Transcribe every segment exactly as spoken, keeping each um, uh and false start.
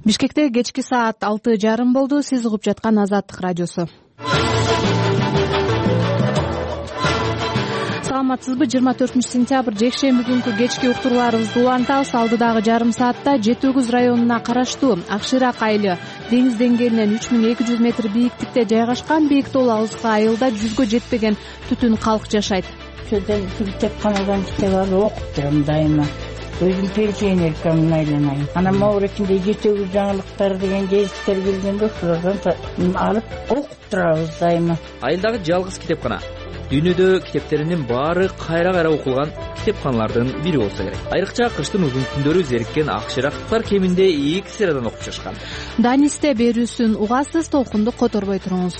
Бишкекте кечки саат алты жарым болду. Сиз угуп жаткан Азаттык радиосу. Саламатсызбы? жыйырма төртүнчү сентябрь жекшемби күнкү кечки уктурууларыбызды улантабыз. Алдыдагы жарым саатта жети өгүз районуна караштуу Акширак айылы деңиз деңгээлинен үч миң эки жүз метр бийиктикте жайгашкан Бийиктол Алыскы айылда жүзгө жетпеген түтүн калк жашайт. Ошодон китепканадан китеп алып окуп турам дайыма. Өзүм пенсионеркамын айланайын. Анан могу ичинде жети өгүз жаңылыктар деген гезиттер келгенде ошолордон алып окуп турабыз дайыма. Айылдагы жалгыз китепкана. Дүйнөдө китептеринин баары кайра-кайра окулган китепканалардын бири болсо керек. Айрыкча кыштын узун күндөрү зериккен акширактар кеминде эки сериядан окуп чыгышкан. Данисте берүүсүн угасыз, толкунду которбой туруңуз.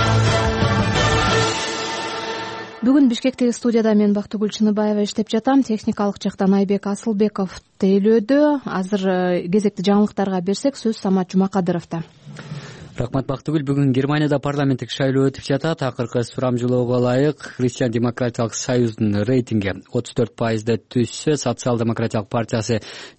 Бүгүн Бишкектеги студияда мен Бактыгүл Чыныбаева иштеп жатам. Техникалык жактан Айбек Асылбеков тейлөөдө. Азыр кезекти жаңылыктарга берсек, сөз Самат Жумакадыровдо. Рахмат Бактыгүл. Бүгүн Германияда парламенттик шайлоо өтүп жатат. Акыркы сурамжылоого ылайык Христиан демократиялык союздун рейтинги отуз төрт пайызда түшсө, социал демократиялык партиясы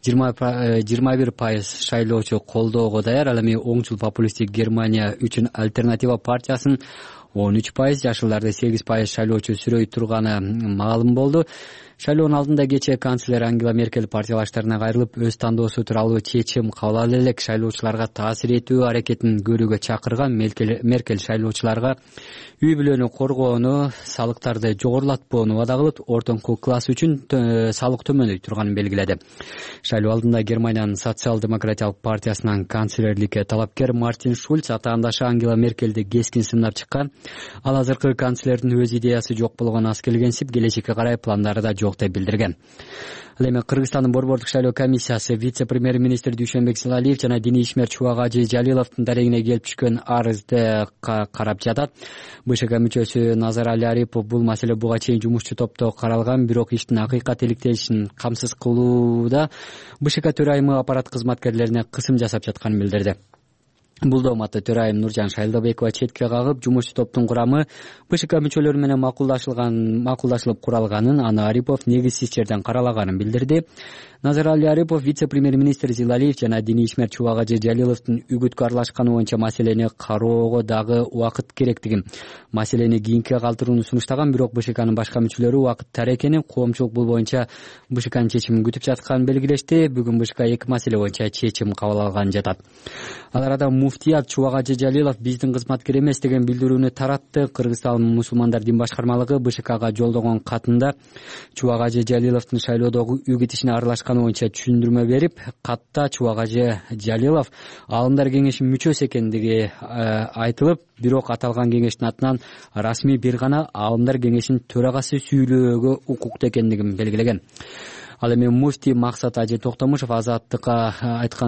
жыйырма бир пайыз шайлоочу колдоого даяр. Ал эми оңчул популисттик Германия үчүн альтернатива партиясынын он үч пайыз, жашылдарды сегиз пайыз шайлоочу сүрөй турганы маалым болду. Шайлоонун алдында кечээ канцлер Ангела Меркель партиялаштарына кайрылып, өз тандоосу тууралуу чечим кабыл ала элек шайлоочуларга таасир этүү аракетин көрүүгө чакырган. Меркель шайлоочуларга үй бүлөнү коргоону, салыктарды жогорулатпоону вада кылып, ортоңку класс үчүн салык төмөндөй турганын белгиледи. Шайлоо алдында Германиянын социал-демократиялык партиясынан канцлерликке талапкер Мартин Шульц атаандашы Ангела Меркельди кескин сынап чыккан. Ал азыркы канцлердин өз идеясы жок болгон аз келгенсип, келечекке карай пландары да жок деп билдирген. Ал эми Кыргызстандын борбордук шайлоо комиссиясы вице-премьер-министр Дүйшөнбек Силалиев жана диний ишмер Чубагажы Жалиловдун дарегине келип түшкөн арызды карап жатат. БШК мүчөсү Назар Али Арипов бул маселе буга чейин жумушчу топто каралган, бирок иштин акыйкат иликтешин камсыз кылууда БШК төрайымы аппарат кызматкерлерине кысым жасап жатканын билдирди. Бул дооматты төрайым Нуржан Шайлдабекова четке кагып, жумушчу топтун курамы БШК мүчөлөрү менен макулдашылган, макулдашылып куралганын, аны Арипов негизсиз жерден каралаганын билдирди. Назар Али Арипов вице-премьер-министр Зилалиев жана диний ишмер Чубагажы Жалиловдун үгүткө аралашканы боюнча маселени кароого дагы убакыт керектигин, маселени кийинке калтырууну сунуштаган, бирок БШКнын башка мүчөлөрү убакыт тар экенин, коомчулук бул боюнча БШКнын чечимин күтүп жатканын белгилешти. Бүгүн БШК эки маселе боюнча чечим кабыл алган жатат. Ал арада муфтият Чубагажы Жалилов биздин кызматкер эмес деген билдирүүнү таратты. Кыргызстан мусулмандар дин башкармалыгы БШКга жолдогон катында Чубагажы Жалиловдун шайлоодогу үгүт ишине аралашканы боюнча түшүндүрмө берип, катта Чубагажы Жалилов аалымдар кеңешинин мүчөсү экендиги айтылып, бирок аталган кеңештин атынан расмий бир гана аалымдар кеңешинин төрагасы сүйлөөгө укуктуу экендигин белгилеген. Ал эми муфти Максат Ажы Токтомушев Азаттыкка айткан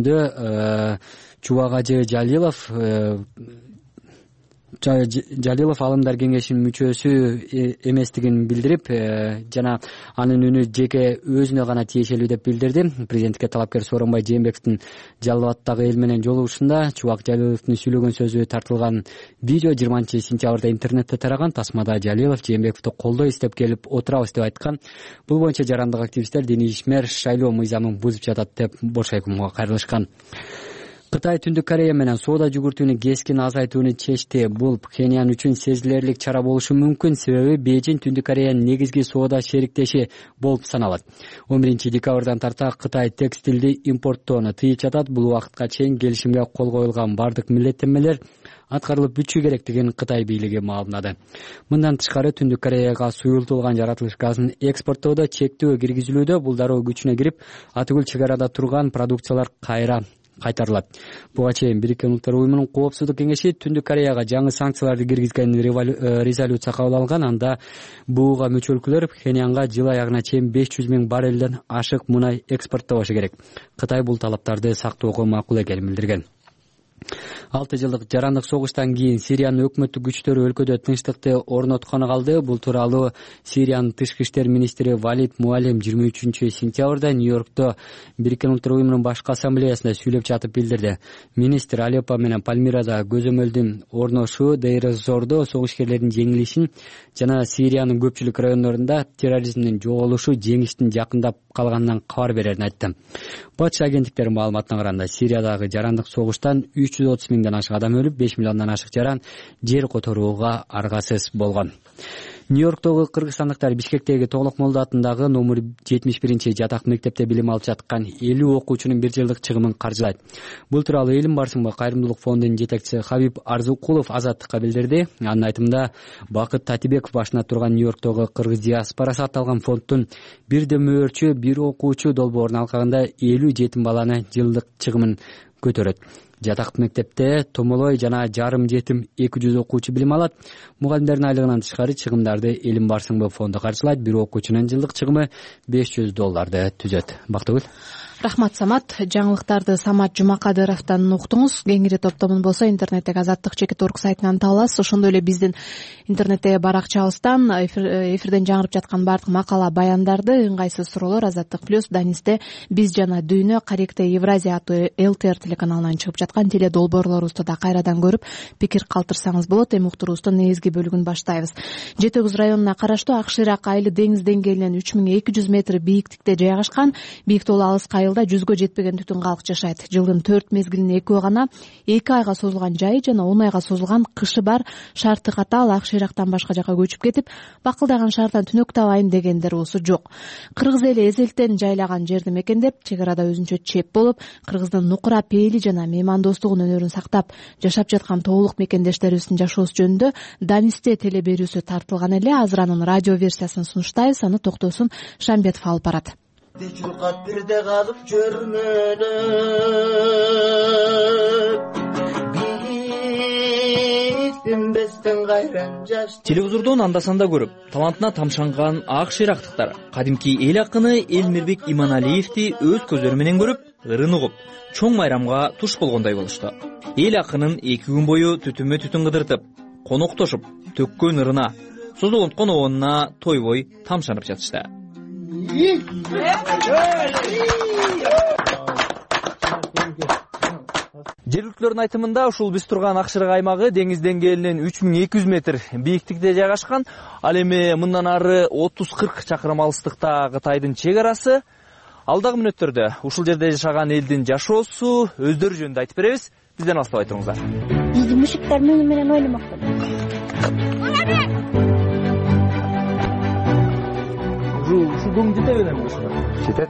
сөзүндө Чубагажы Жалилов Жалилов аалымдар кеңешинин мүчөсү эместигин билдирип, жана анын үнү жеке өзүнө гана тиешелүү деп билдирди. Президентке талапкер Сооронбай Жээнбековдун Жалал абаддагы эл менен жолугушунда Чубак Жалиловдун сүйлөгөн сөзү тартылган видео жыйырманчы сентябрда интернетте тараган. Тасмада Жалилов Жээнбековду колдой издеп келип отурабыз деп айткан. Бул боюнча жарандык активисттер диний ишмер шайлоо мыйзамын бузуп жатат деп бош айкымга кайрылышкан. Кытай Түндүк Корея менен соода жүгүртүүнү кескин азайтууну чечти. Бул Пхеньян үчүн сезилерлик чара болушу мүмкүн, себеби Бейжиң Түндүк Кореянын негизги соода шериктеши болуп саналат. он биринчи декабрдан тарта Кытай текстилди импорттоону тыйып жатат. Бул убакытка чейин келишимге кол коюлган бардык милдеттенмелер аткарылып бүтчү керектигин Кытай бийлиги маалымдады. Мындан тышкары Түндүк Кореяга суюлтулган жаратылыш газын экспорттоодо чектөө киргизилүүдө. Бул дароо күчүнө кирип, атүгүл чек арада турган продукциялар кайра кайтарылат. Буга чейин Бириккен Улуттар уюмунун коопсуздук кеңеши Түндүк Кореяга жаңы санкцияларды киргизген резолюция кабыл алган. Анда буга мүчө өлкөлөр Пхеньянга жыл аягына чейин беш жүз миң баррелден ашык мунай экспорттобошу керек. Кытай бул талаптарды сактоого макул экенин билдирген. алты жылдык жарандык согуштан кийин Сириянын өкмөттүк күчтөрү өлкөдө тынчтыкты орноткону калды. Бул тууралуу Сириянын тышкы иштер министри Валид Муалим жыйырма үчүнчү сентябрда Нью-Йоркто Бириккен Улуттар уюмунун башкы ассамблеясында сүйлөп жатып билдирди. Министр Алеппо менен Пальмирада көзөмөлдүн орношу, Дейр-эз-Зордо согушкерлердин жеңилишин жана Сириянын көпчүлүк райондорунда терроризмдин жоголушу жеңиштин жакындап калганынан кабар берерин айтты. Батыш агенттиктеринин маалыматына караганда Сириядагы жарандык согуштан үч жүз отуз миңден ашык адам өлүп, беш миллиондон ашык жаран жер которууга аргасыз болгон. Нью-Йорктогу кыргызстандыктар Бишкектеги Тоглок Молдо атындагы номер жетимиш биринчи жатак мектепте билим алып жаткан элүү окуучунун бир жылдык чыгымын каржылайт. Бул тууралуу Элим барсыңбы кайрымдуулук фондунун жетекчиси Хабиб Арзыкулов Азаттыкка билдирди. Анын айтымында Бакыт Татибеков башына турган Нью-Йорктогу кыргыз диаспорасы аталган фонддун бир дөмөрчү, бир окуучу долбоорун алкагында элүү жетим баланы жылдык чыгымын көтөрөт. Жатак мектепте томолой жана жарым жетим эки жүз окуучу билим алат. Мугалимдердин айлыгынан тышкары чыгымдарды Элим барсыңбы фонду каржылайт. Бир окуучунун жылдык чыгымы беш жүз долларды түзөт. Бактыгүл. Рахмат, Самат. Жаңылыктарды Самат Жумакадыровдон уктуңуз. Кеңири топтомун болсо интернеттеги азаттык чекит точка орг сайтынан таба аласыз. Ошондой эле биздин интернеттеги баракчабыздан эфирден жаңырып жаткан баардык макала баяндарды, ыңгайсыз суроолор Азаттык плюс, Данисте Биз жана Дүйнө, Каректе Евразия аттуу эл тэ эр телеканалынан чыгып жаткан теле долбоорлорубузду да кайрадан көрүп, пикир калтырсаңыз болот. Эми уктуруубуздун негизги бөлүгүн баштайбыз. Жети өгүз районуна караштуу Акшыйрак айылы деңиз деңгээлинен үч миң эки жүз метр бийиктикте жайгашкан. Бийиктоолу алыс айылда жүзгө жетпеген түтүн калк жашайт. Жылдын төрт мезгилинин экөө гана эки айга созулган жайы жана он айга созулган кышы бар. Шарты катаал Акшыйрактан башка жака көчүп кетип, бакылдаган шаардан түнөк табайын дегендер уусу жок. Кыргыз эли эзелтен жайлаган жерди мекендеп, чек арада өзүнчө чеп болуп, кыргыздын нукура пейили жана меймандостугун өнөрүн сактап жашап жаткан тоолук мекендештерибиздин жашоосу жөнүндө Данисте теле берүүсү тартылган эле. Азыр анын радио версиясын сунуштайбыз. Аны Токтосун Шамбетов алып барат. Чуркап бирде калып чөрмөлөп биттинбестен кайран жаш. Телевизордон анда-санда көрүп, талантына тамшанган акшыйрактыктар кадимки эл акыны Элмирбек Иманалиевди өз көзөрү менен көрүп, ырын угуп, чоң майрамга туш болгондой болушту. Эл акынын эки күн бою түтүнмө түтүн кыдыртып, коноктошуп, төккөн ырына, созулонткон обонуна тойбой тамшанып жатышты. Жергиликтүүлөрдүн айтымында ушул биз турган Акшыйрак аймагы деңиз деңгээлинен үч миң эки жүз метр бийиктикте жайгашкан. Ал эми мындан ары отуз кырк чакырым алыстыкта Кытайдын чек арасы. Алдагы мүнөттөрдө ушул жерде жашаган элдин жашоосу, өздөрү жөнүндө айтып беребиз. Бизден алыстабай туруңуздар. Биздин мушуктар мөңү менен ойномокто. Ушу дөң жетеби эми ушуга? Жетет.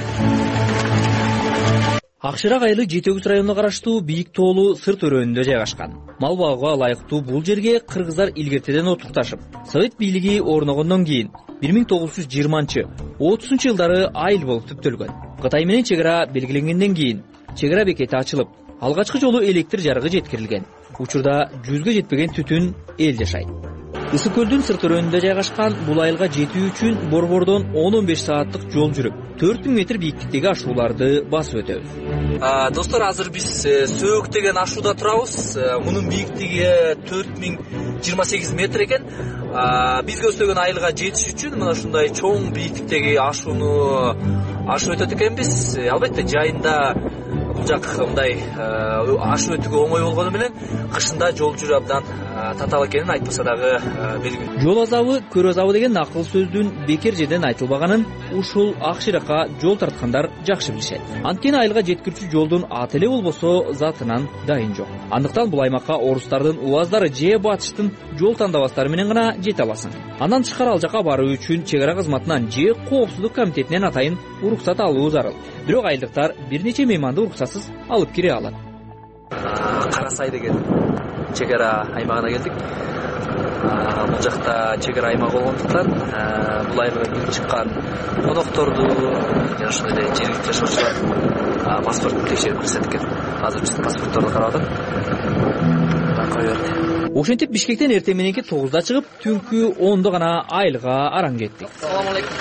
Акшыйрак айылы жети өгүз районуна караштуу бийик тоолуу сырт өрөөнүндө жайгашкан. Мал багууга ылайыктуу бул жерге кыргыздар илгертеден отукташып, Совет бийлиги орногондон кийин бир миң тогуз жүз жыйырманчы отузунчу жылдары айыл болуп түптөлгөн. Кытай менен чек ара белгиленгенден кийин чек ара бекети ачылып, алгачкы жолу электр жарыгы жеткирилген. Учурда жүзгө жетпеген түтүн эл жашайт. Ысык көлдүн сырт өрөөнүндө жайгашкан бул айылга жетүү үчүн борбордон он он беш сааттык жол жүрүп, төрт миң метр бийиктиктеги ашууларды басып өтөбүз. Достор, азыр биз Сөөк деген ашууда турабыз. Мунун бийиктиги төрт миң жыйырма сегиз метр экен. Биз көздөгөн айылга жетиш үчүн мына ушундай чоң бийиктиктеги ашууну ашып өтөт экенбиз. Албетте жайында бул жак мындай ашып өтүүгө оңой болгону менен кышында жол жүрүү абдан татаал экенин айтпаса дагы белгилүү. Жол азабы, көр азабы деген акыл сөздүн бекер жерден айтылбаганын ушул Акшыйракка жол тарткандар жакшы билишет. Анткени айылга жеткирүүчү жолдун аты эле болбосо затынан дайын жок. Андыктан бул аймакка орустардын уаздары же батыштын жол тандабастары менен гана жете аласың. Андан тышкары ал жака баруу үчүн чек ара кызматынан же коопсуздук комитетинен атайын уруксат алуу зарыл. Бирок айылдыктар бир нече мейманды уруксатсыз алып кире алат. Кара Сай деген чек ара аймагына келдик. Бул жакта чек ара аймагы болгондуктан бул айылга келип чыккан конокторду жана ошондой эле жергиликтүү жашоочулар паспортун текшерип киришет экен. Азыр биз паспортторду карап атат. Кой берди. Ошентип Бишкектен эртең мененки тогузда чыгып, түнкү ондо гана айылга араң кеттик. Салам алейкум.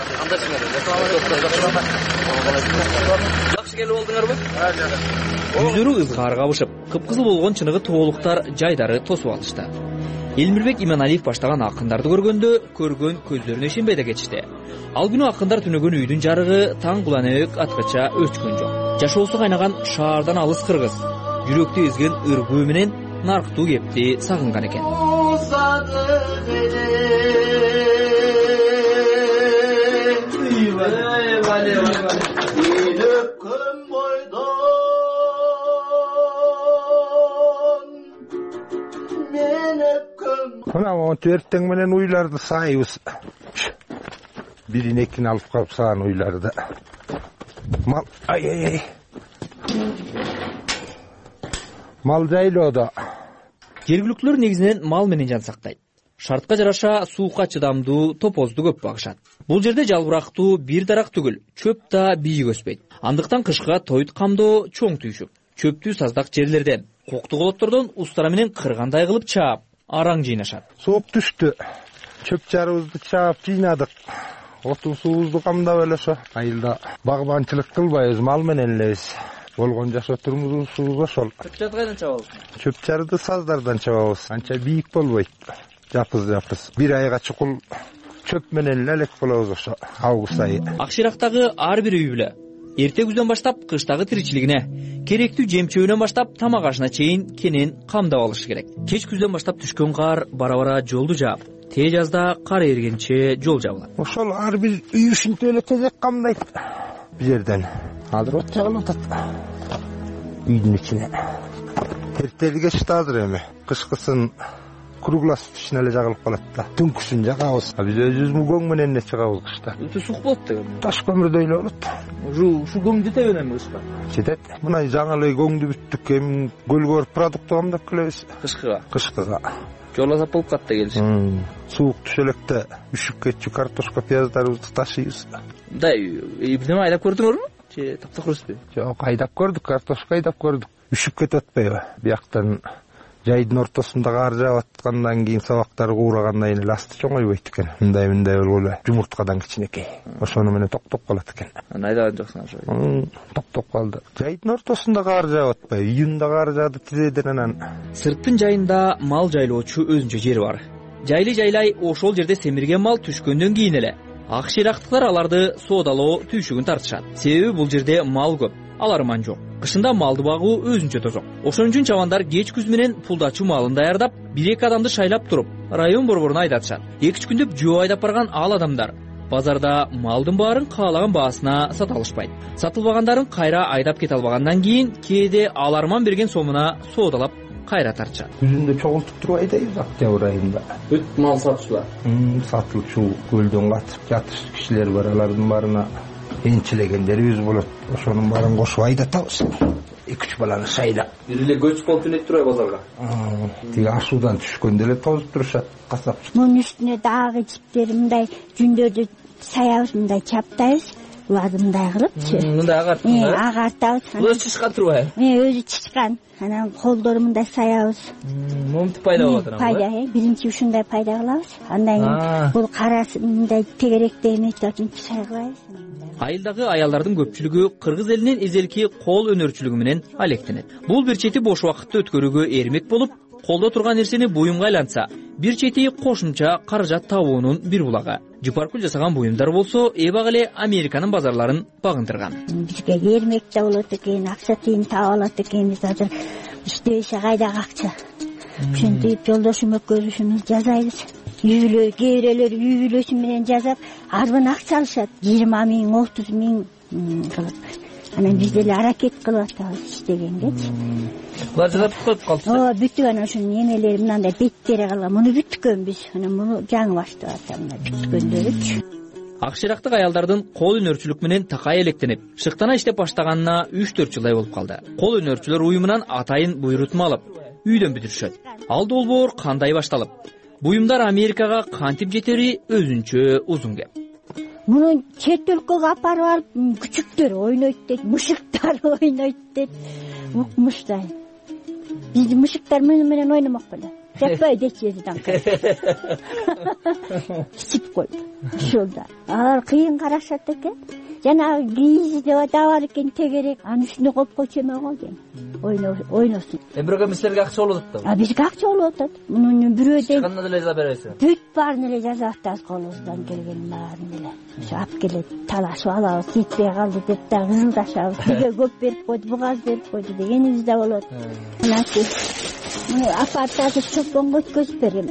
Жакшы келип болдуңарбы? Жүздөрү ызгаар кабышып, кыпкызыл болгон чыныгы тоолуктар жайдары тосуп алышты. Элмирбек Иманалиев баштаган акындарды көргөндө көргөн көздөрүнө ишенбей да кетишти. Ал күнү акындар түнөгөн үйдүн жарыгы таң куланыбек аткача өчкөн жок. Жашоосу кайнаган шаардан алыс кыргыз жүрөктү эзген ыргөө менен нарктуу кепти сагынган экен. Мына он төрттең менен уйларды сайыбыз. Бирин экин алып калып саан уйларды. Мал, ай ай ай. Мал жайлоодо. Жергиликтүүлөр негизинен мал менен жан сактайт. Шартка жараша суукка чыдамдуу топозду көп багышат. Бул жерде жалбырактуу бир дарак түгүл, чөп да бийик өспөйт. Андыктан кышка тоют камдоо чоң түйшүк. Чөптүү саздак жерлерден, кокту колоттордон устара менен кыргандай кылып чаап, араң жыйнашат. Сооп түштү. Чөп жарыбызды чаап жыйнадык. Оту суубузду камдап эле ошо. Айылда багбанчылык кылбайбыз, мал менен элебиз. Болгон жашоо турмушубуз ошол. Чөп жарды кайдан чабабыз? Чөп жарды саздардан чабабыз. Анча бийик болбойт. Жапыз жапыз. Бир айга чукул чөп менен элек болобуз ошо. Август айы. Акширактагы ар бир үй бүлө эрте күздөн баштап кыштагы тиричилигине, керектүү жемчөөнөн баштап тамак ашына чейин кенен камдап алышы керек. Кеч күздөн баштап түшкөн кар бара-бара жолду жаап, тээ жазда кар эригенче жол жабылат. Ошол ар бир үй ушинтип эле тезек камдайт. Бу жерден азыр от жагылып атат. Үйдүн ичине. Эртелиге штазыр эми. Кышкысын круглас ичине эле жагылып калат да. Түнкүсүн жагабыз. Биз өзүбүз көң менен эле чыгабыз кышта. Өтө сук болот деген. Таш көмүрдөй эле болот. Ушу көң жетеби эми кышка? Жетет. Мына жаңы эле көңдү бүттүк, эми көлгө барып продукт камдап келебиз. Кышкыга. Кышкыга. Жол азап болуп катты келиш. Суук түшө электе үшүп кетчү картошка, пияздарыбызды ташыйбыз. Да, эмне айдап көрдүңөрбү? Же таптак көрүспү? Жок, айдап көрдүк, картошка айдап көрдүк. Үшүп кетип атпайбы? Бияктан жайдын ортосунда кар жаап аткандан кийин сабактары курагандан кийин ласты чоңойбойт экен. Мындай мындай болуп эле жумурткадан кичинекей. Ошону менен токтоп калат экен. Аны айдаган жоксуң ошо. Токтоп калды. Жайдын ортосунда кар жаап атпайбы? Июнда кар жаады тизеден анан. Сырттын жайында мал жайлоочу өзүнчө жери бар. Жайлы жайлай ошол жерде семирген мал түшкөндөн кийин эле акширактыктар аларды соодалоо түйшүгүн тартышат. Себеби бул жерде мал көп, аларман жок. Кышында малды багуу өзүнчө тозок. Ошон үчүн чабандар кеч күз менен пулдачу малын даярдап, бир-эки адамды шайлап туруп, район борборуна айдатышат. эки-үч күндөп жөө айдап барган ал адамдар базарда малдын баарын каалаган баасына сата алышпайт. Сатылбагандарын кайра айдап кете албагандан кийин кээде аларман берген сомуна соодалап кайра тартышат. Күзүндө чогултуп туруп айдайбыз октябрь айында. Бүт мал сатчулар. Сатылып чуу көлдөн катып жатыш кишилер бар, алардын баарына энчилегендерибиз болот. Ошонун баарын кошуп айдатабыз. эки-үч баланы шайлап. Бир эле көчүп болуп элек турай базарга. Тиги ашуудан түшкөндө эле тозуп турушат касапчы. Мунун үстүнө дагы жиптери мындай жүндөрдү саябыз, мындай чаптайбыз. Буларды мындай кылыпчы. Мындай агартып, э, агартабыз. Өзү чычкан турбайбы? Э, өзү чычкан. Анан колдору мындай саябыз. Момнтип пайда болот анан. Пайда, э, биринчи ушундай пайда кылабыз. Андан кийин бул карасы мындай тегеректе эметип атып сай кылабыз. Айылдагы аялдардын көпчүлүгү кыргыз элинин эзелки кол өнөрчүлүгү менен алектенет. Бул бир чети бош убакытты өткөрүүгө эрмек болуп, колдо турган нерсени буюмга айлантса, бир чети кошумча каражат табуунун бир булагы. Жупаркүл жасаган буюмдар болсо, эбак эле Американын базарларын багындырган. Бизге эрмек да болот экен, акча тиyin таап алат экенбиз, азыр иштебесе кайдагы акча. Ошентип жолдошум экөөбүз ушуну жасайбыз. Үй бүлө, кээ бирөөлөр үй бүлөсү менен жасап, арбын акча алышат, жыйырма миң, отуз миң кылып. Анан биз деле аракет кылып атабыз иштегенгечи. Булар жасап коюп калды. Ооба, бүтүп анан ушунун эмелери мындай беттери калган. Муну бүткөн биз. Анан муну жаңы баштап атам, бүткөндөрүчү. Акширактык аялдардын кол өнөрчүлүк менен такай электенип, шыктана иштеп баштаганына үч-төрт жылдай болуп калды. Кол өнөрчүлөр уюмунан атайын буйрутма алып, үйдөн бүтүрүшөт. Ал долбоор кандай башталып, буюмдар Америкага кантип жетери өзүнчө узун кеп. Муну чет өлкөгө апарып алып, күчүктөр ойнойт дейт, мышыктар ойнойт дейт. Укмуштай. Биз мышыктар менен ойномок беле. Жаппай дечеден. Сип койду. Ошолда. Алар кыйын карашат экен. жанагы кийизи деп бар экен тегерек, анын үстүнө коюп койчу эме го дейм. Ойносун. Эми бирок эми силерге акча болуп атат да? А бизге акча болуп атат. Мунун бирөө деп кандай деле жаза бересиз? бүт баарын эле жазып атабыз, колубуздан келген баарын эле. Ошо алып келет, талашып алабыз, жетпей калды деп да кызылдашабыз. Биге көп берип койду, буга аз берип койду дегенибиз да болот. Мынакей, муну апартты азыр чолпонго өткөзүп берем.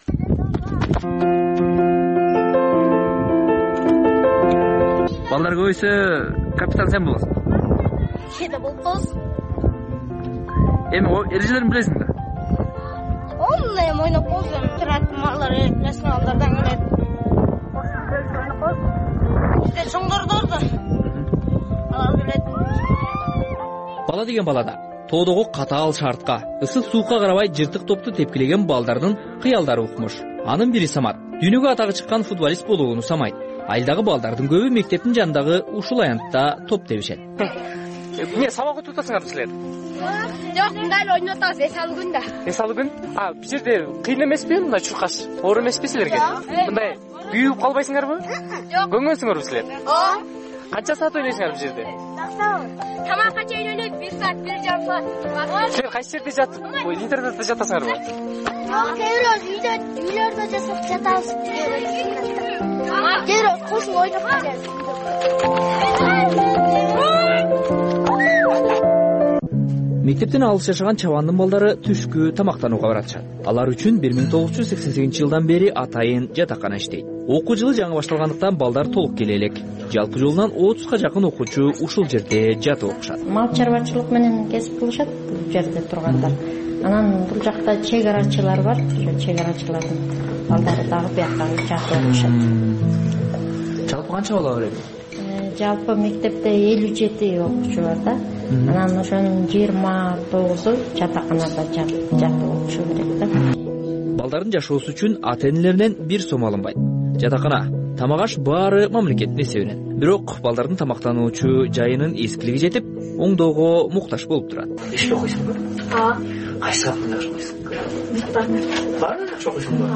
Балдар көбөйсө капитан сен болосуң. Кеде болуп каласың. Эми эрежелерин билесиң да? Онун эми ойноп коебуз, эми турат малдар националдардан келет. Ойноп коебуз. Бизде чоңдордор да. Алар келет. Бала деген балада тоодогу катаал шартка, ысык суукка карабай жыртык топту тепкилеген балдардын кыялдары укмуш. Анын бири Самат. Дүйнөгө атагы чыккан футболист болууну самайт. Айылдагы балдардын көбү мектептин жанындагы ушул аянтта топ тебишет. Эмне сабак өтүп атасыңарбы силер? Жок, мындай эле ойноп атабыз, эс алуу күн да. Эс алуу күн? А, бул жерде кыйын эмеспи мындай чуркаш? Оор эмеспи силерге? Мындай күйүп калбайсыңарбы? Жок. Көңгөнсүңөрбү силер? Ооба. Канча саат ойнойсуңар бул жерде? Тамакка чейин ойнойт, бир саат, бир жарым саат. Силер кайсы жерде жатып, интернетте жатасыңарбы? Жок, кейбирөөбүз үйдө, үйлөрдө жасап жатабыз. Кейбирөөбүз кошуп ойноп кетебиз. Мектептен алыс жашаган чабандын балдары түшкү тамактанууга баратышат. Алар үчүн бир миң тогуз жүз сексен сегизинчи жылдан бери атайын жатакана иштейт. Окуу жылы жаңы башталгандыктан балдар толук келе элек. Жалпы жылынан отузга жакын окуучу ушул жерде жатып окушат. Мал чарбачылык менен кесип кылышат бул жерде тургандар. Анан бул жакта чек арачылар бар, ошо чек арачылардын балдары дагы биякка жатып окушат. Жалпы канча бала бар эми? Жалпы мектепте элүү жети окуучу бар да. Анан ошонун жыйырма тогузу жатаканада жатып окушу керек да. Балдардын жашоосу үчүн ата-энелеринен бир сом алынбайт. Жатакана, тамак-аш баары мамлекеттин эсебинен. Бирок балдардын тамактануучу жайынын эскилиги жетип, оңдоого муктаж болуп турат. Иште окуйсуңбу? Ооба. Кайсы сабакта окуйсуң? Баары жакшы окуйсуңбу?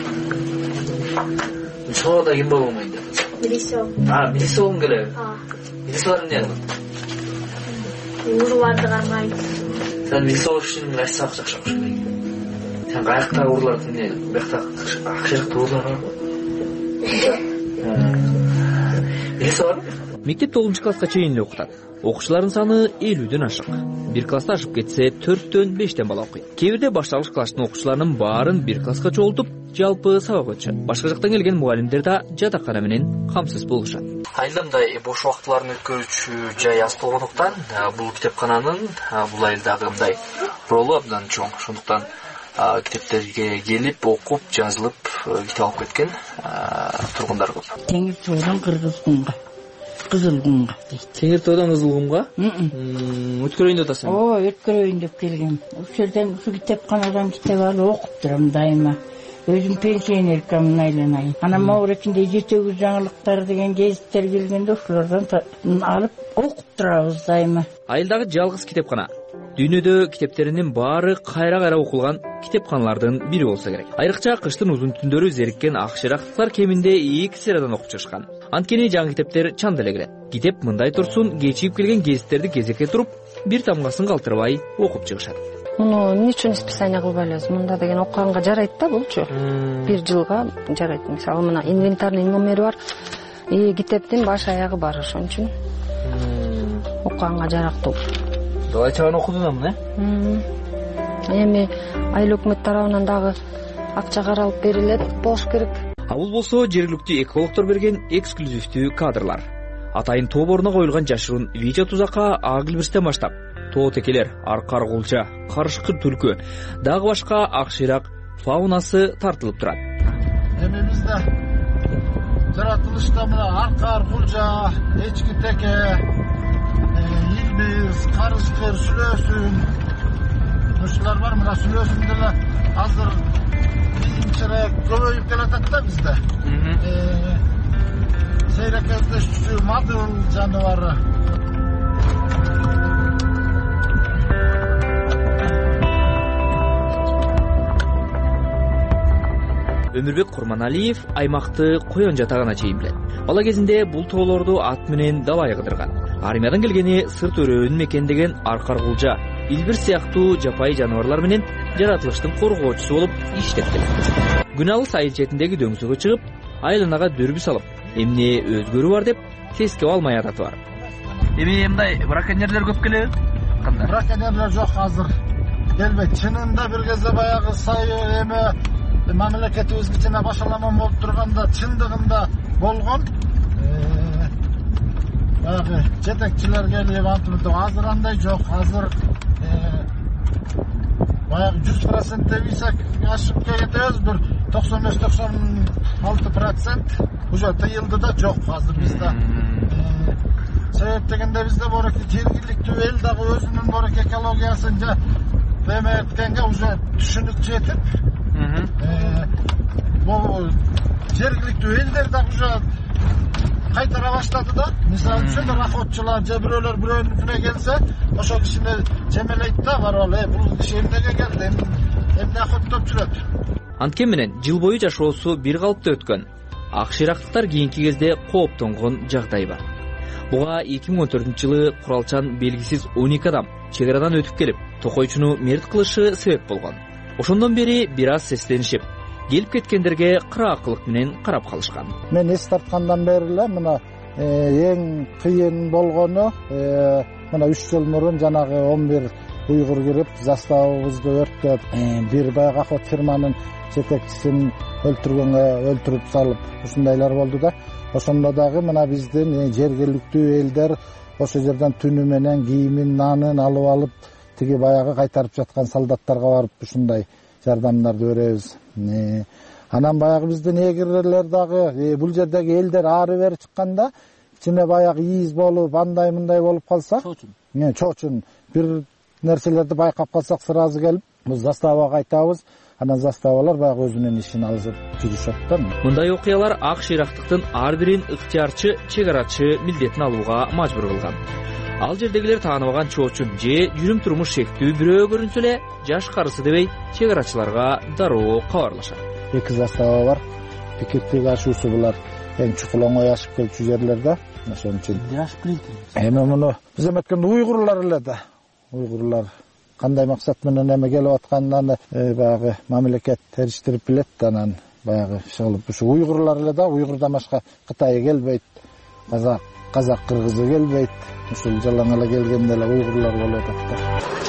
Сабакта ким болуң эле? Милиция. А, милиция болуң келеби? Ооба. Милициялар эмне? Урууларды кармайт. Сен милиция болуш үчүн кайсы сабак жакшы окуш керек? Сен каяктагы урууларды эмне? Биякта акчалык уруулар барбы? Милиция барбы? Мектеп тогузунчу класска чейин эле окутат. Окуучулардын саны элүүдөн ашык. Бир класста ашып кетсе төрттөн бештен бала окуйт. Кээ бирде башталгыч класстын окуучуларынын баарын бир класска чогултуп, жалпы сабак өтүшөт. Башка жактан келген мугалимдер да жатакана менен камсыз болушат. Айылда мындай бош убактыларын өткөрүүчү жай аз болгондуктан бул китепкананын бул айылдагы мындай ролу абдан чоң. Ошондуктан китептерге келип, окуп, жазылып, китеп алып кеткен тургундар көп. Теңир тоодан кыргыз кумга, кызыл кумга дейт. Теңир тоодан кызыл кумга? Өткөрөйүн деп атасың? Ооба, өткөрөйүн деп келгем. Ушул жерден ушу китепканадан китеп алып окуп турам дайыма. Өзүм пенсионеркамын айланайын. Анан могу экинде жетөгүз жаңылыктар деген гезиттер келгенде ошолордон алып окуп турабыз дайыма. Айылдагы жалгыз китепкана. Дүйнөдө китептеринин баары кайра-кайра окулган китепканалардын бири болсо керек. Айрыкча кыштын узун түндөрү зериккен ак шырактыктар кеминде эки сериядан окуп чыгышкан. Анткени жаңы китептер чанда эле кирет. Китеп мындай турсун кечигип келген гезиттерди кезекке туруп, бир тамгасын калтырбай окуп чыгышат. Муну эмне үчүн списание кылбай элебиз? Мында деген окуганга жарайт да булчу. Бир жылга жарайт. Мисалы мына инвентарный номери бар. И китептин баш аягы бар, ошон үчүн окуганга жарактуу. Далай чаган окудум да, эмне? Эми айыл өкмөт тарабынан дагы акча каралып берилет болуш керек. А бул болсо жергиликтүү экологдор берген эксклюзивдүү кадрлар. Атайын тоо боруна коюлган жашыруун видео тузакка Агылбирстен баштап, тоо текелер, аркар кулча, карышкыр түлкү, дагы башка ак шыйрак фаунасы тартылып турат. Эми бизде жаратылышта мына аркар кулча, эчки теке, илбиз, карышкыр, сүлөөсүн, ушулар бар. Мына сүлөөсүн деле азыр кийинчерээк көбөйүп келатат да бизде. Сейрек өздөшчү мадыл жаныбары. Өмүрбек Курманалиев аймакты коен жатагына чейин билет. Бала кезинде бул тоолорду ат менен далай кыдырган. Армиядан келгени сырт өрөөнүн мекендеген Аркаркулжа, Илбир сыяктуу жапайы жаныбарлар менен жаратылыштын коргоочусу болуп иштеп келет. Күн алыс айыл четиндеги дөңсөгө чыгып, айланага дөрбү салып, эмне өзгөрүү бар деп тескеп алмай адаты бар. Эми мындай браконьерлер көп келеби? Кандай? Браконьерлер жок азыр. Келбейт. Чынында бир кезде баягы сайы эме мамлекетибизге чына башаламан болуп турганда чындыгында болгон. Баягы жетекчилер келип антып азыр андай жок. Азыр баягы жүз процент десек ашып кетебиз, бир токсон беш токсон алты процент уже тыйылды да жок азыр бизде. Себеп дегенде бизде борок жергиликтүү эл дагы өзүнүн борок экологиясын жа эметкенге уже түшүнүк жетип, бул жергиликтүү элдер дагы уже кайтара баштады да. Мисалы үчүн охотчулар же бирөөлөр бирөөнүкүнө келсе, ошол кишини жемелейт да, барып, "Э, бул киши эмнеге келди? Эмне охоттоп жүрөт?" Анткени менен жыл бою жашоосу бир калыпта өткөн ак шырактыктар кийинки кезде кооптонгон жагдай бар. Буга эки миң он төртүнчү жылы куралчан белгисиз он эки адам чек арадан өтүп келип, токойчуну мерт кылышы себеп болгон. Ошондон бери бир аз сестенишип, келип кеткендерге кыраакылык менен карап калышкан. Мен эс тарткандан бери эле мына эң кыйын болгону мына үч жыл мурун жанагы он бир уйгур кирип заставабызды өрттөп, бир баягы охот фирманын жетекчисин өлтүргөнгө өлтүрүп салып, ушундайлар болду да. Ошондо дагы мына биздин жергиликтүү элдер ошол жерден түнү менен кийимин, нанын алып алып, тиги баягы кайтарып жаткан солдаттарга барып ушундай жардамдарды беребиз. Анан баягы биздин эгерлер дагы бул жердеги элдер ары бери чыкканда ичине баягы ийиз болуп, андай мындай болуп калса, чоочун. Чоочун бир нерселерди байкап калсак сразу келип, бул заставага кайтабыз. Анан заставалар баягы өзүнүн ишин алып жүрүшөт да. Мындай окуялар ак шырактыктын ар бирин ыктыярчы, чек-арачы милдетин алууга мажбур кылган. Ал жердегилер тааныбаган чоочун же жүрүм турмуш шектүү бирөө көрүнсө эле жаш карысы дебей чек-арачыларга дароо кабарлашат. Эки застава бар. Пикеттеги ашуусу булар эң чукулоңой ашып келчү жерлерде. Ошон үчүн. Ашып келди. Эми муну биз эметкенде уйгурлар эле да. Уйгурлар кандай максат менен эме келип атканын баягы мамлекет териштирип билет, анан баягы чыгылып ушу уйгурлар эле да, уйгурдан башка Кытай келбейт, казак, казак кыргызы келбейт. Ушул жалаң эле келгенде эле уйгурлар болуп атат.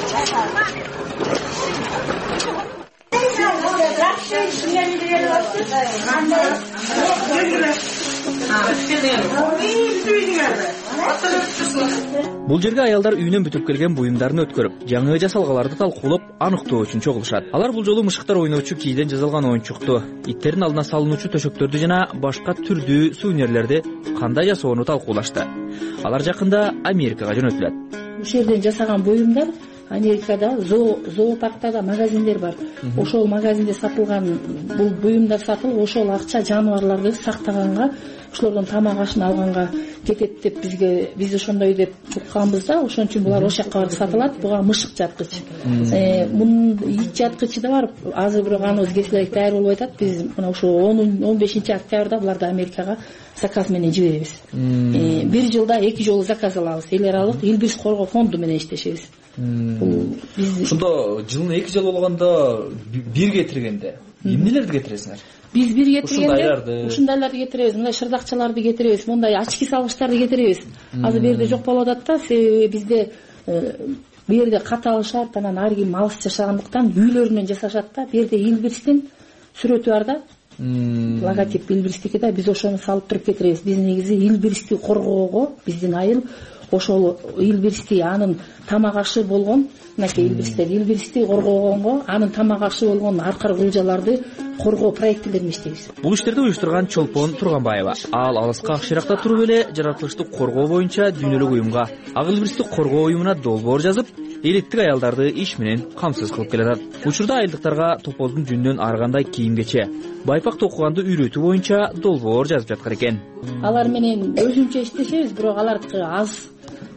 Бул жерге аялдар үйүнөн бүтүп келген буюмдарын өткөрүп, жаңы жасалгаларды талкуулап, аныктоо үчүн чогулушат. Алар бул жолу мышыктар ойноочу кийден жасалган оюнчукту, иттердин алдына салынуучу төшөктөрдү жана башка түрдүү сувенирлерди кандай жасоону талкуулашты. Алар жакында Америкага жөнөтүлөт. Ушул жерден жасаган буюмдар Америкада зоопарктарда магазиндер бар. Ошол магазинде сатылган бул буюмдар сатылып, ошол акча жаныбарларды сактаганга, ошолордон тамак ашын алганга кетет деп бизге биз ошондой деп укканбыз да. Ошон үчүн булар ошол жакка барып сатылат. Буга мышык жаткыч. Мунун ит жаткычы да бар. Азыр бирок аны өзгөчөлөр даяр болбой атат. Биз мына ошо он бешинчи октябрда буларды Америкага заказ менен жиберебиз. Бир жылда эки жолу заказ алабыз. Эл аралык Илбирс коргоо фонду менен иштешебиз. Ошондо жылына эки жыл болгондо бир кетиргенде эмнелерди кетиресиңер? Биз бир кетиргенде ушундайларды кетиребиз, мындай шырдакчаларды кетиребиз, мындай очки салгычтарды кетиребиз. Азыр бул жерде жок болуп атат да, себеби бизде бул жерде катал шарт, анан ар ким алыс жашагандыктан үйлөрүнөн жасашат да. Бул жерде Илбирстин сүрөтү бар да. Логотип Илбирстики да, биз ошону салып туруп кетиребиз. Биз негизи Илбирсти коргоого, биздин айыл ошол Илбирсти анын тамак ашы болгон, мынакей Илбирстер Илбирсти коргогонго, анын тамак ашы болгон Аркаркулжаларды коргоо проектилерин иштейбиз. Бул иштерди уюштурган Чолпон Турганбаева. Ал алыска ак шыракта туруп эле жаратылышты коргоо боюнча дүйнөлүк уюмга, Ак Илбирсти коргоо уюмуна долбоор жазып, элиттик аялдарды иш менен камсыз кылып келатат. Учурда айылдыктарга топоздун жүнүнөн ар кандай кийимгече, байпак токуганды үйрөтүү боюнча долбоор жазып жаткан экен. Алар менен өзүнчө иштешебиз, бирок алардыкы аз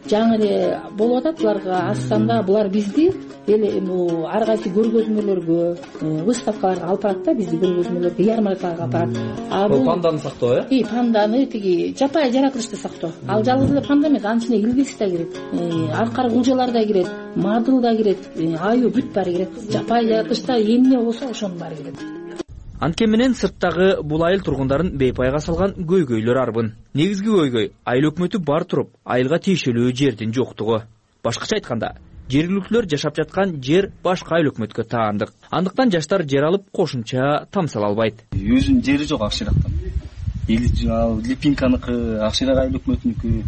жаңы эле болуп атат. Буларга ачсам булар бизди эле бул ар кайсы көргөзмөлөргө, выставкаларга алып барат да, бизди көргөзмөлөргө, ярмаркаларга алып барат. А бул панданы сактоо, э? И панданы тиги жапайы жаратылышты сактоо. Ал жалгыз эле панда эмес, анын ичине илбирс да кирет, аркар кулжалар да кирет, мадыл да кирет, аю бүт баары кирет. Жапайы жаратылышта эмне болсо ошонун баары кирет. Анткени менен сырттагы бул айыл тургундарын бейпайга салган көйгөйлөр арбын. Негизги көйгөй айыл өкмөтү бар туруп, айылга тиешелүү жердин жоктугу. Башкача айтканда, жергиликтүүлөр жашап жаткан жер башка айыл өкмөткө таандык. Андыктан жаштар жер алып кошумча тамсала албайт. Өзүнүн жери жок Акширактан. Эл Липинканыкы, Акширак айыл өкмөтүнүкү,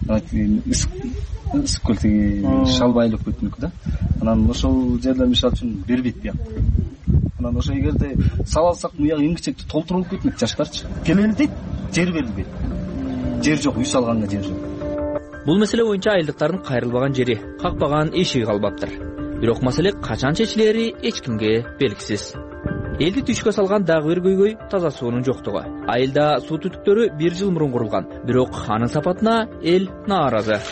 ысык көл тиги Шалбай айыл өкмөтүнүкү да. Анан ошол жерлер мисалы үчүн бербейт бияк. Анан ошо эгерде сала алсак муяк эң-кичекти толтурулуп кетмек жаштарчы. Келели дейт, жер берилбейт. Жер жок, үй салганга жер жок. Бул маселе боюнча айылдыктардын кайрылбаган жери, какпаган эшиги калбаптыр. Бирок маселе качан чечилери эч кимге белгисиз. Элди түшкө салган дагы бир көйгөй таза суунун жоктугу. Айылда суу түтүктөрү бир жыл мурун курулган, бирок анын сапатына эл нааразы.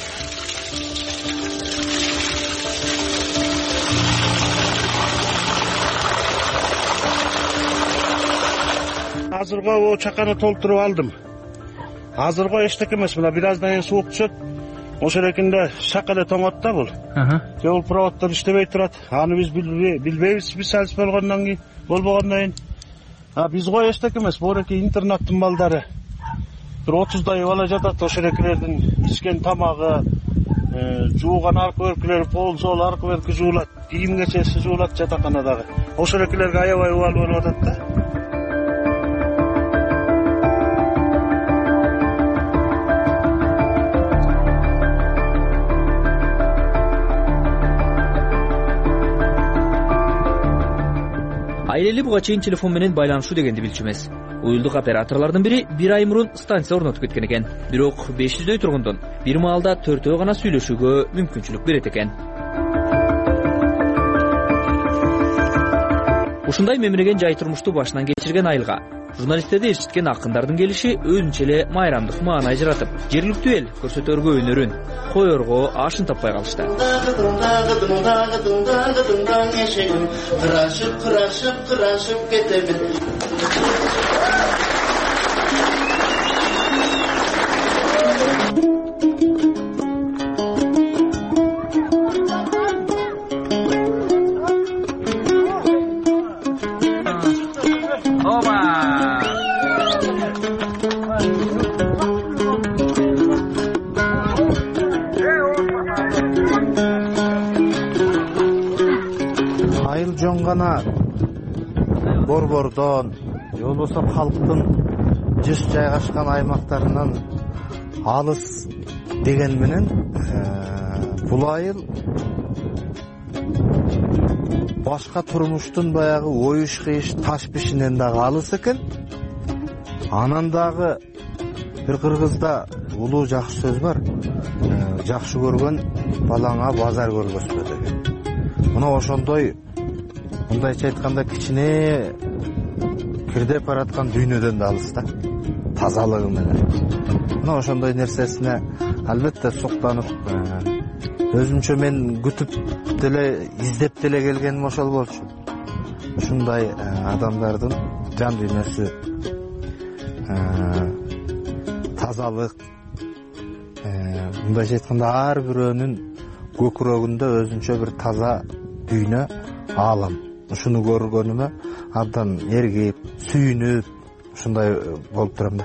Азырго чаканы толтуруп алдым. Азырго эчтеке эмес, мына бир аздан кийин суук түшөт. Ошол экинде шак эле тоңот да бул. Жол проводдор иштебей турат. Аны биз билбейбиз, биз салыс болгондон кийин, болбогондон кийин. А биз го эчтеке эмес, бууреки интернаттын балдары бир отуздай бала жатат. Ошол экилердин ичкен тамагы, жууган аркы беркилери, пол сол аркы берки жуулат, кийим кечеси жуулат жатаканадагы. Ошол экилерге аябай убал болуп атат да. Айыл эли буга чейин телефон менен байланышуу дегенди билчү эмес. Уюлдук операторлордун бири бир ай мурун станция орнотуп кеткен экен. Бирок беш жүздөй тургундун бир маалда төртөө гана сүйлөшүүгө мүмкүнчүлүк берет экен. Ушундай мемиреген жай турмушту башынан кечирген айылга журналисттерди ээрчиткен акындардын келиши өзүнчө эле майрамдык маанай жаратып, жергиликтүү эл көрсөтөргө өнөрүн, коерго ашын таппай калышты. Кырашып, кырашып, кырашып кетемин. Жоңгана борбордон, же болбосо калктын жүз жайгашкан аймактарынан алыс деген менен бул айыл башка турмуштун баягы оюш кыйыш таш бишинен дагы алыс экен. Анан дагы бир кыргызда улуу жакшы сөз бар. Жакшы көргөн балаңа базар көргөзбө деген. Мына ошондой мындайча айтканда кичине кирдеп бараткан дүйнөдөн да алыс да, тазалыгы менен. Мына ошондой нерсесине албетте суктанып, өзүмчө мен күтүп деле, издеп деле келгеним ошол болчу. Ушундай адамдардын жан дүйнөсү, тазалык, мындайча айтканда ар бирөөнүн көкүрөгүндө өзүнчө бир таза дүйнө, аалам. Ушуну көргөнүмө абдан эргип, сүйүнүп, ушундай болуп турам да.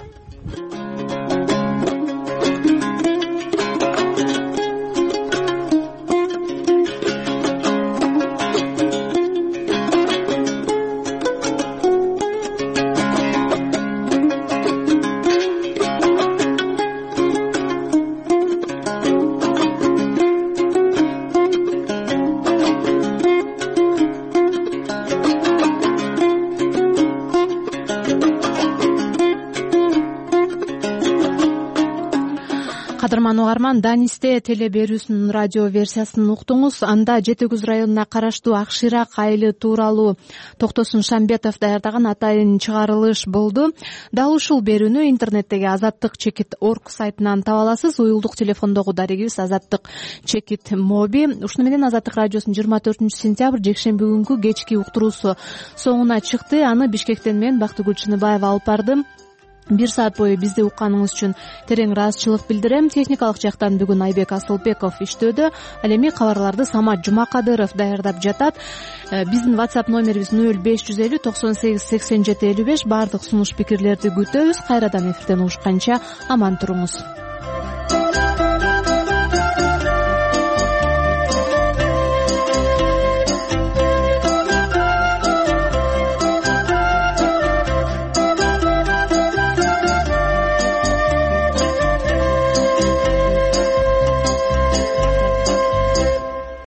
кутман угарман, Данисте теле берүүсүнүн радио версиясын уктуңуз. Анда Жети Көз районуна караштуу Акширак айылы тууралуу Токтосун Шамбетов даярдаган атайын чыгарылыш болду. Дал ушул берүүнү интернеттеги азаттык чекит орг сайтынан таба аласыз. Уюлдук телефондогу дарегибиз азаттык чекит моби. Ушуну менен Азаттык радиосунун жыйырма төртүнчү сентябрь жекшемби күнкү кечки уктуруусу соңуна чыкты. Аны Бишкектен мен Бактыгүл Чыныбаева алып бардым. Бир саат бою бизди укканыңыз үчүн терең ыраазычылык билдирем. Техникалык жактан бүгүн Айбек Асылбеков иштөөдө. Ал эми кабарларды Самат Жумакадыров даярдап жатат. Биздин WhatsApp номерибиз нөл беш жүз элүү токсон сегиз сексен жети элүү беш. Баардык сунуш пикирлерди күтөбүз. Кайрадан эфирден угушканча аман туруңуз.